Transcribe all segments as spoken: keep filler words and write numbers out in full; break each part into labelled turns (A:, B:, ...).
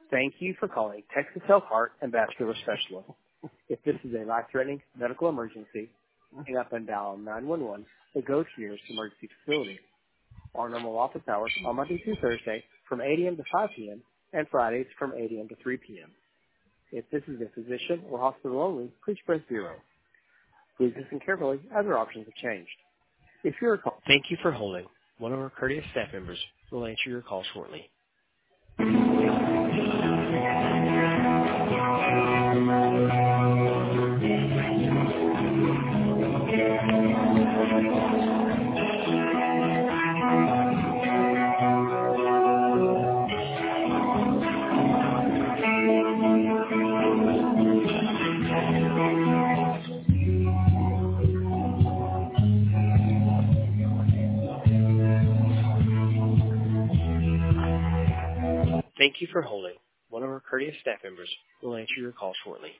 A: Thank you for calling Texas Health Heart and Vascular Specialists. If this is a life-threatening medical emergency, hang up and dial nine one one to go to your nearest emergency facility. Our normal office hours are Monday through Thursday from eight a.m. to five p.m. and Fridays from eight a.m. to three p.m. If this is a physician or hospital only, please press zero. Please listen carefully as our options have changed. If you're a call, thank you for holding. One of our courteous staff members will answer your call shortly. Thank you for holding. One of our courteous staff members will answer your call shortly.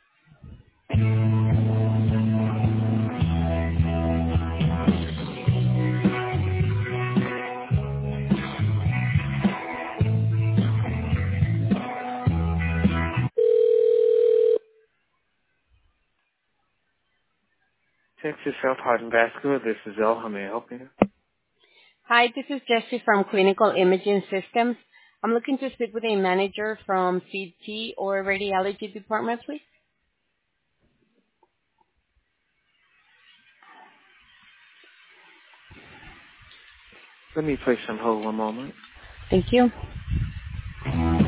A: Texas Health Heart and Vascular, this is Elle. How may I help you?
B: Hi, this is Jessie from Clinical Imaging Systems. I'm looking to speak with a manager from C T or radiology department, please.
A: Let me place on hold one moment.
B: Thank you.